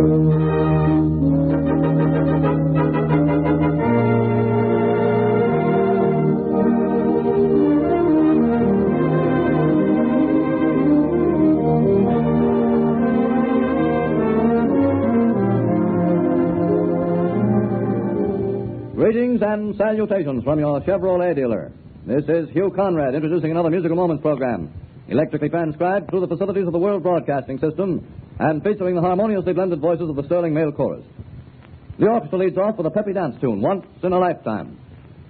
Greetings and salutations from your Chevrolet dealer. This is Hugh Conrad introducing another Musical Moments program, electrically transcribed through the facilities of the World Broadcasting System and featuring the harmoniously blended voices of the Sterling Male Chorus. The orchestra leads off with a peppy dance tune, Once in a Lifetime.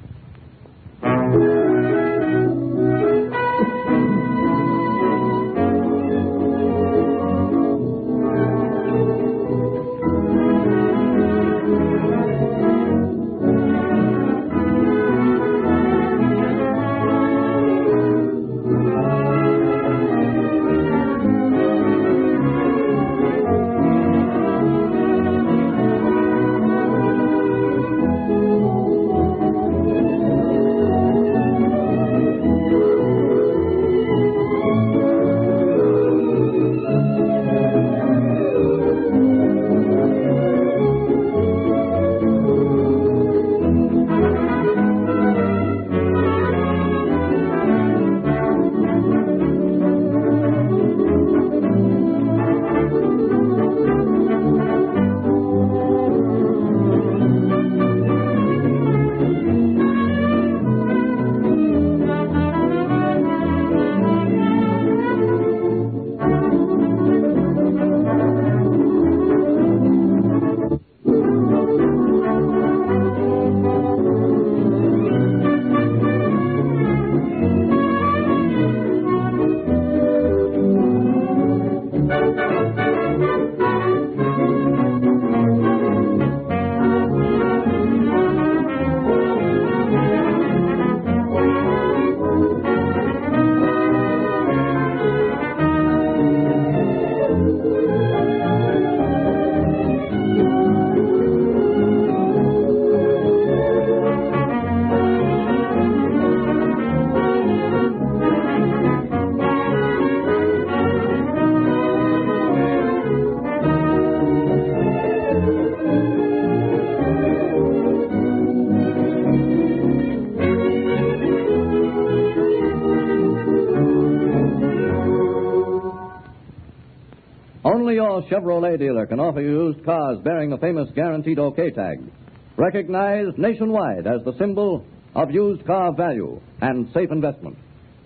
Only your Chevrolet dealer can offer you used cars bearing the famous Guaranteed OK tag, recognized nationwide as the symbol of used car value and safe investment.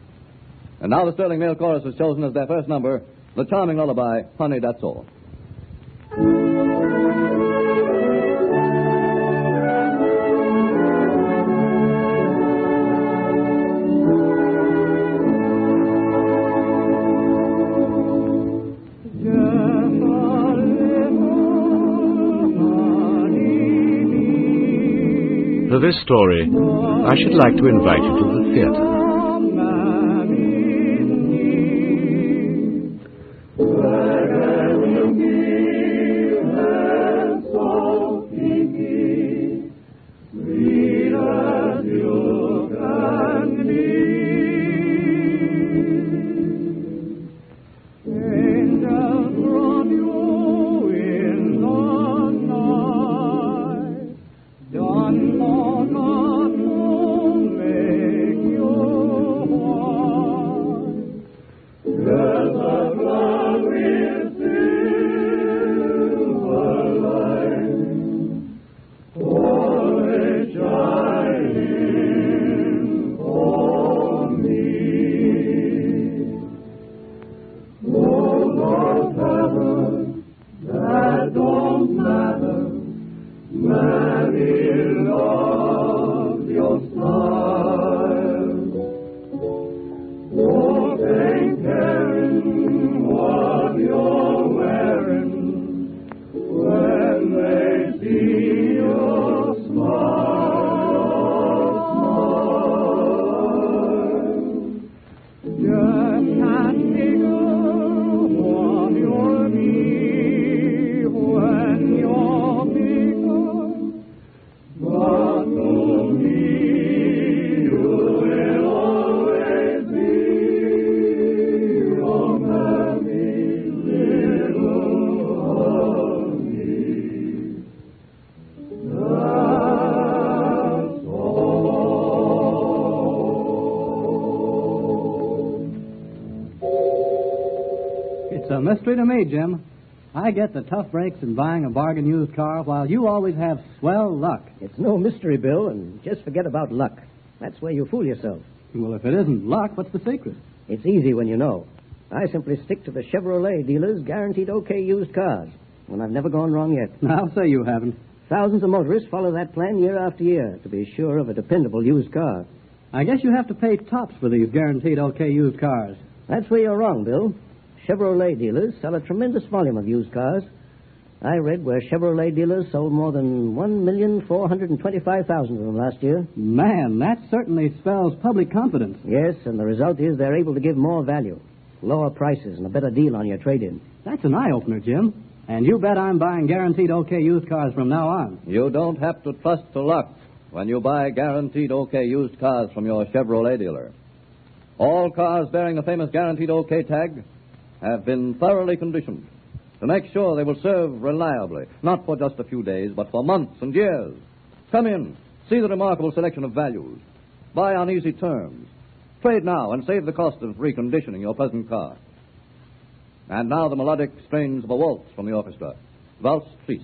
And now the Sterling Male Chorus has chosen as their first number the charming lullaby, Honey, That's All. For this story, I should like to invite you to the theatre. But to me It's a mystery to me, Jim. I get the tough breaks in buying a bargain used car while you always have swell luck. It's no mystery, Bill, and just forget about luck. That's where you fool yourself. Well, if it isn't luck, what's the secret? It's easy when you know. I simply stick to the Chevrolet dealers' guaranteed okay used cars, and I've never gone wrong yet. I'll say you haven't. Thousands of motorists follow that plan year after year to be sure of a dependable used car. I guess you have to pay tops for these guaranteed okay used cars. That's where you're wrong, Bill. Chevrolet dealers sell a tremendous volume of used cars. I read where Chevrolet dealers sold more than 1,425,000 of them last year. Man, that certainly spells public confidence. Yes, and the result is they're able to give more value, lower prices, and a better deal on your trade-in. That's an eye-opener, Jim. And you bet I'm buying guaranteed okay used cars from now on. You don't have to trust to luck when you buy guaranteed okay used cars from your Chevrolet dealer. All cars bearing the famous guaranteed okay tag have been thoroughly conditioned to make sure they will serve reliably, not for just a few days, but for months and years. Come in, see the remarkable selection of values, buy on easy terms, trade now and save the cost of reconditioning your present car. And now the melodic strains of a waltz from the orchestra. Waltz Triste.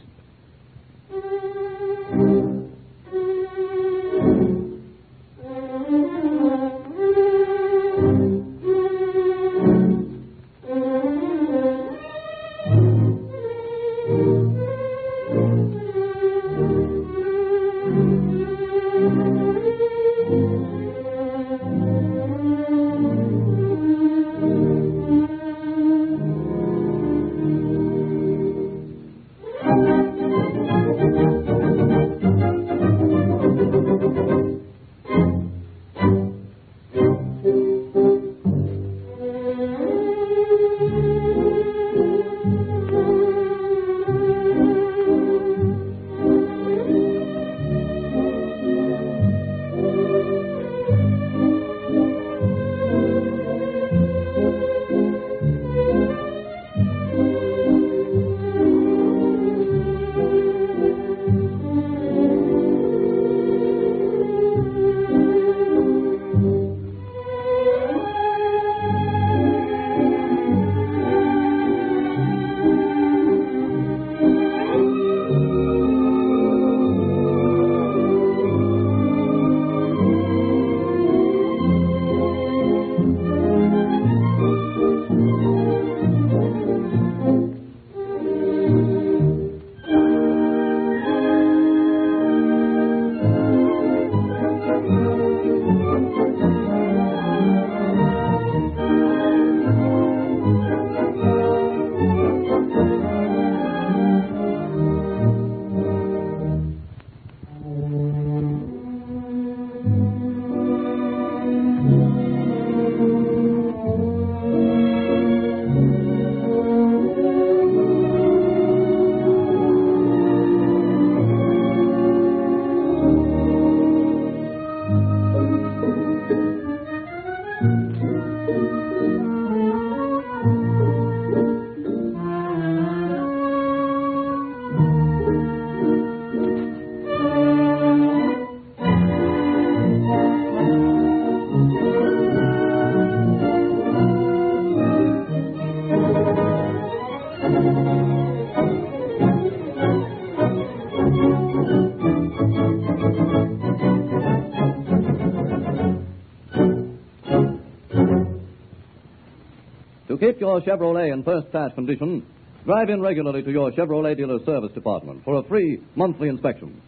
To keep your Chevrolet in first-class condition, drive in regularly to your Chevrolet dealer service department for a free monthly inspection.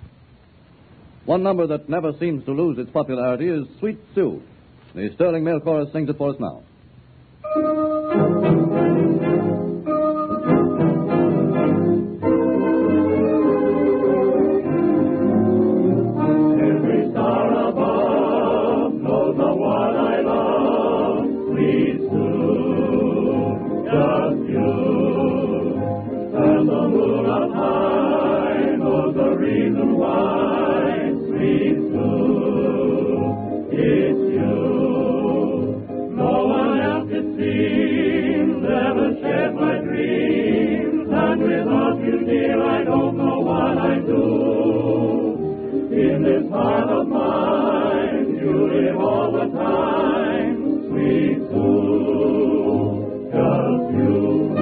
One number that never seems to lose its popularity is Sweet Sue. The Sterling Mail Chorus sings it for us now. Every star above knows the one I love, Sweet Sue, just you. And the moon up high knows the reason why, Sweet Sue, it's you. No one else it seems ever shared my dreams, and without you, dear, I don't know what I'd do. In this heart of mine, you live all the time, Sweet Sue, just you.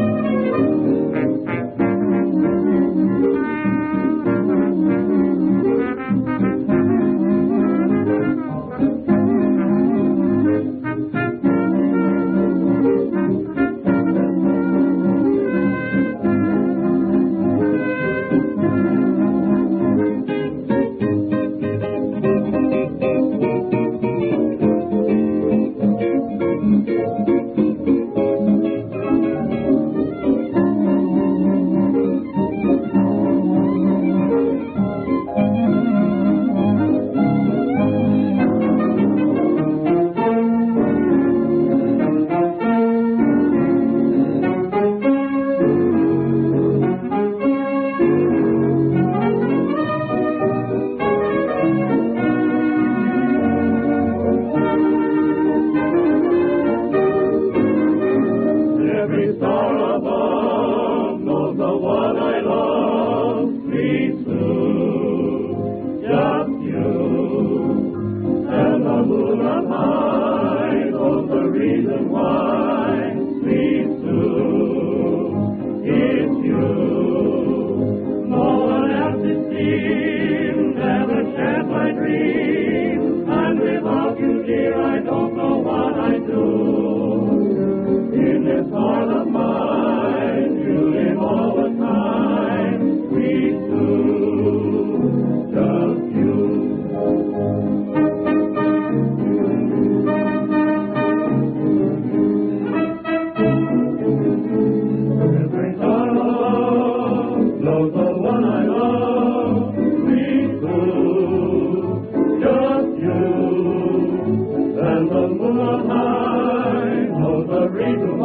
Every star above knows the one I love, sweet Sue, just you. And the moon up high knows the reason why, sweet Sue, it's you. No one else it seems ever shared my dreams, and without you, dear, I don't know what I'd do. In this heart of mine, you live all the time, sweet Sue, just you. Every star knows the one I love, sweet Sue, just you. And the moon on high knows the reason